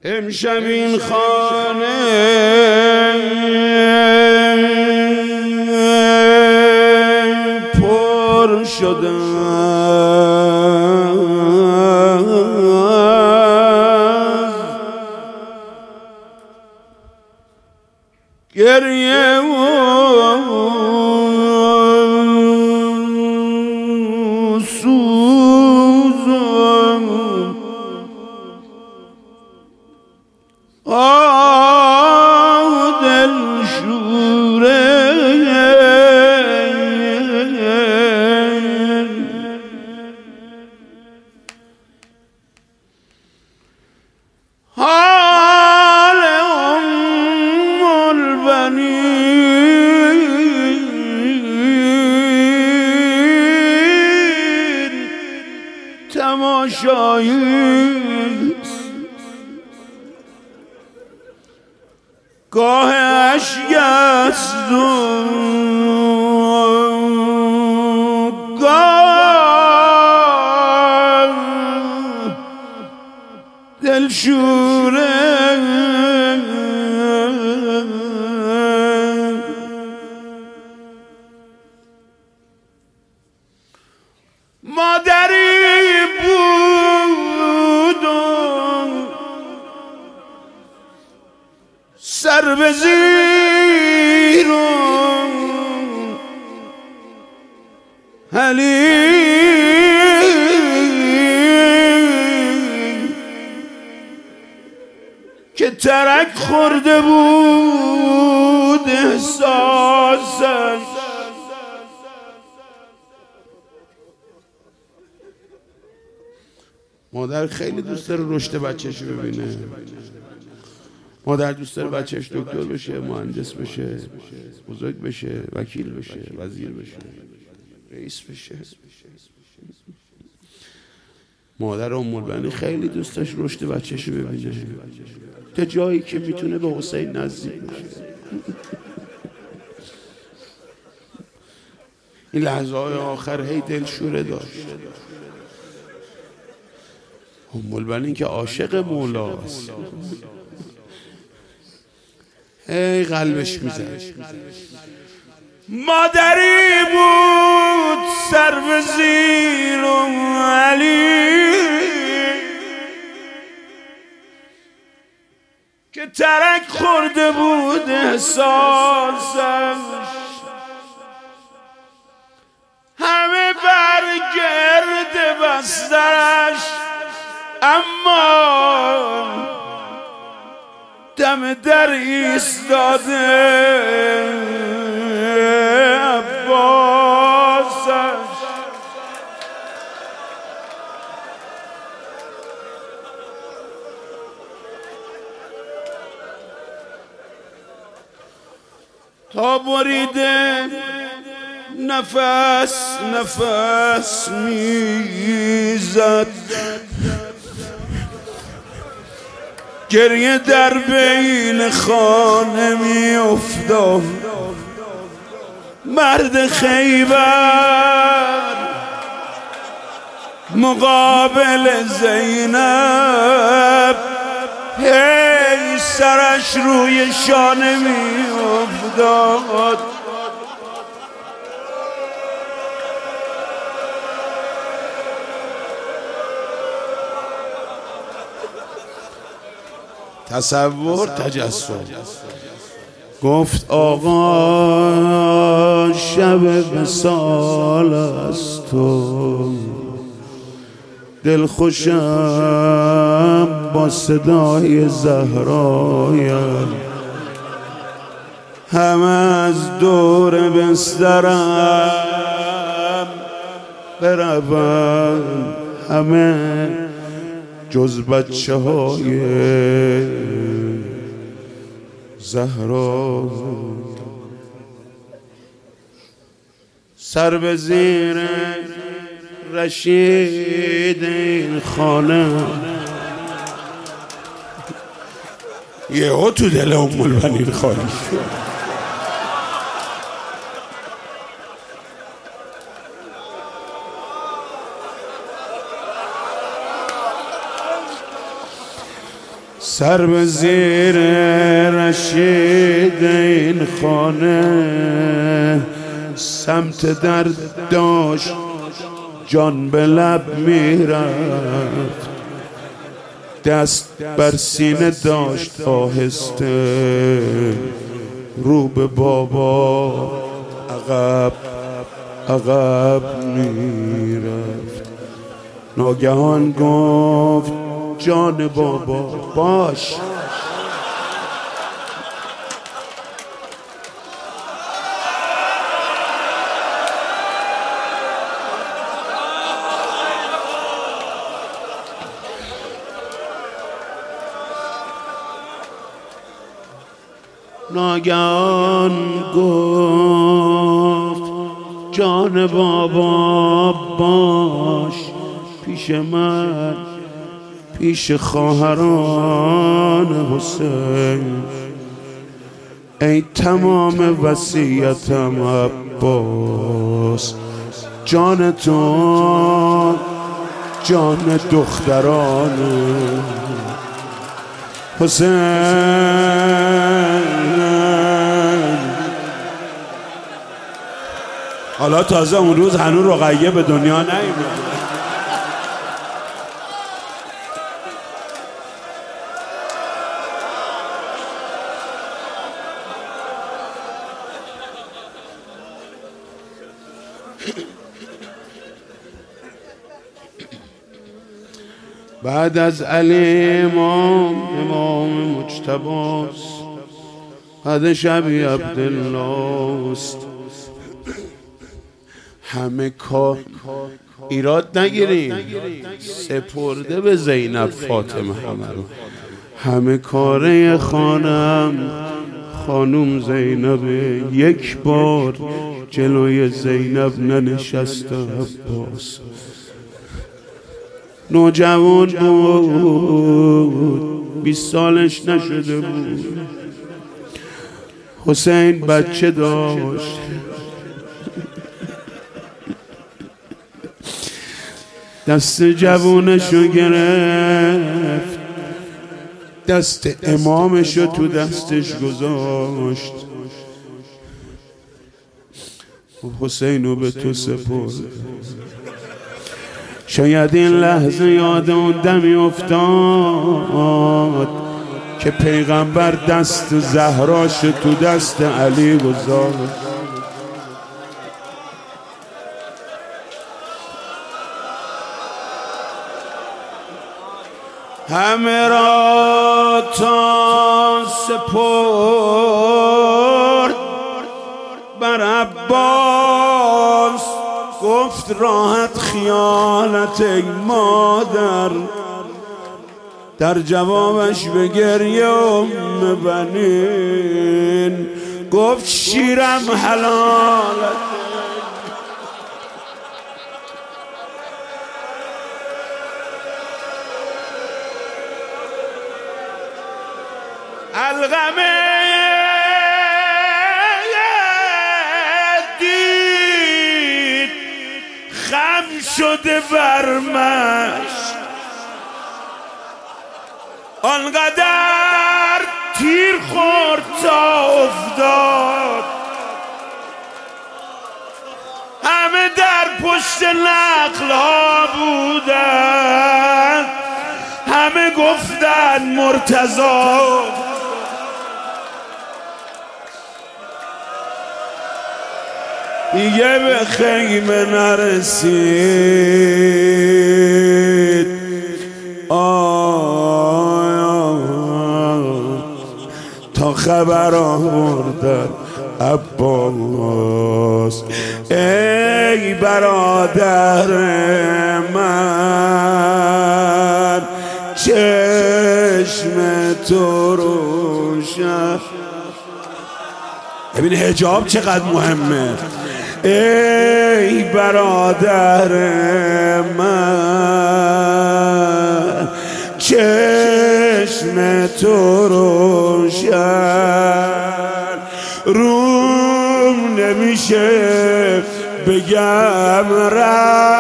امشب این خانه پر شده گریه و سوزم دل شوره حال البنین تماشایی گاه اشک است و گاه دلشوره مادری بود و سر به زیر و حلیم که ترک خورده بود احساسش مادر خیلی دوست داره رشد بچه‌ش ببینه. مادر دوست داره بچه‌ش دکتر بشه، مهندس بشه، بزرگ بشه، وکیل بشه، وزیر بشه، رئیس بشه. مادر ام خیلی دوست داشت رشد بچه‌ش ببینه تا جایی که میتونه به حسین نزدیک بشه. این لحظه های آخر هی دلشوره داشت. ام که عاشق مولاست، ای قلبش میزد. مادری بود سر به زیر و علی که ترک خورده بود احساسش، همه بر گرد بسترش، اما دم در ایستاده عباسش. تا بریده نفس نفس میزد، گریه در بین خانه می افتاد. مرد خیبر مقابل زینب هی سرش روی شانه می افتاد. تصور تجسم. گفت آقا شب وصال است و دل خوشم با صدای زهرایم، همه از دور بسترم بروم، همه جز بچه های زهرا. سر به زیر رشید این خانه یهو تو دل ام البنین خالی شد. سر به زیر رشید این خانه، سمت در داشت جان به لب میرفت، دست بر سینه داشت آهسته، رو به بابا عقب عقب میرفت. ناگهان گفت جان بابا باش. ناگهان گفت جان بابا باش پیش من، پیش خواهران حسین، ای تمام وصیتم عباس، جان تو جان دختران حسین. حالا تازه اون روز هنوز رقیه به دنیا نیومد. بعد از علی امام مجتباست، بعد شبی عبدالله است. همه کار ایراد نگیریم، سپرده به زینب فاطمه همه کاره خانم زینب. یک بار جلوی زینب ننشست عباس. نوجوان بود، 20 سالش نشده بود. حسین بچه داشت. دست جوونشو گرفت، دست امامشو تو دستش گذاشت. حسینو به تو سپرد. شاید این لحظه یاد اون دمی افتاد که پیغمبر دست زهراش تو دست علی گذاشت. همه را تا سپرد بر عباس، گفت راحت خیالت ای مادر. در جوابش به گریه ام بنین گفت شیرم حلالت. الغمه دید خم شده ورمش، آنقدر تیر خورد تا افتاد. همه در پشت نقل ها بودن، همه گفتن مرتضی. دیگه به خیمه نرسید. تا خبر آوردن عباس. ای برادر من چشم تو روشن. ببین حجاب چقدر مهمه. ای برادر من چشم تو روشن، روم نمیشه بگم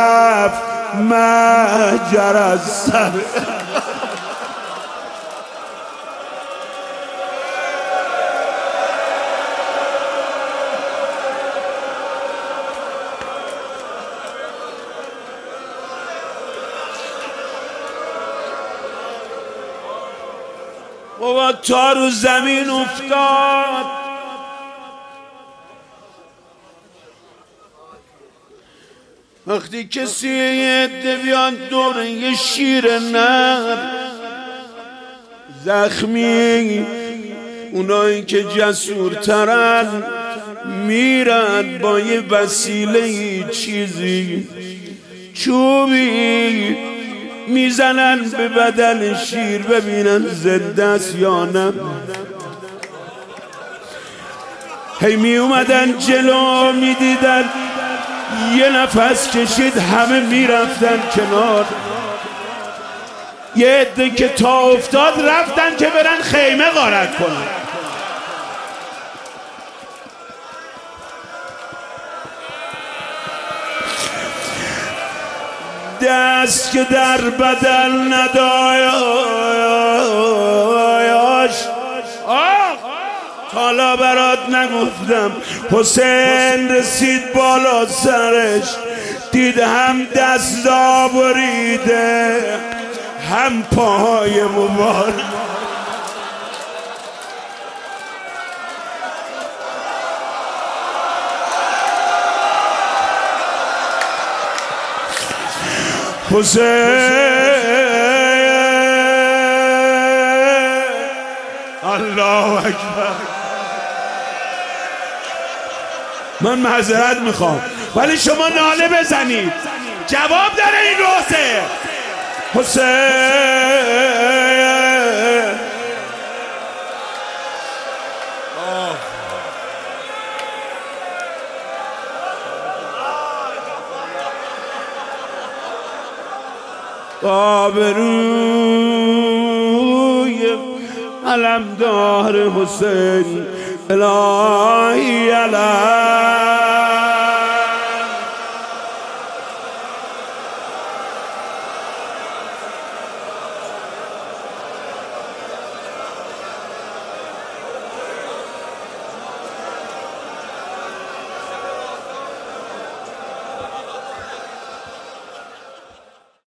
رفت مهجر از سر. بابا تا رو زمین افتاد. وقتی کسی عده بیان دور یه شیر نر زخمی، اونایی که جسورترن میرن با یه وسیله چیزی چوبی میزنن به بدن شیر ببینن زنده است یا نه. هی می اومدن جلو میدیدن یه نفس کشید همه میرفتن کنار. یه عده که تا افتاد رفتن که برن خیمه غارت کنن. دست که در بدن ندایاش حالا برات نگفتم. حسین رسید بالا سرش، دید هم دستا بریده هم پاهای مبارک. حسین الله اکبر. من معذرت میخوام ولی شما ناله بزنید، جواب داره این روزه. حسین آبروی علمدار حسین الهی علم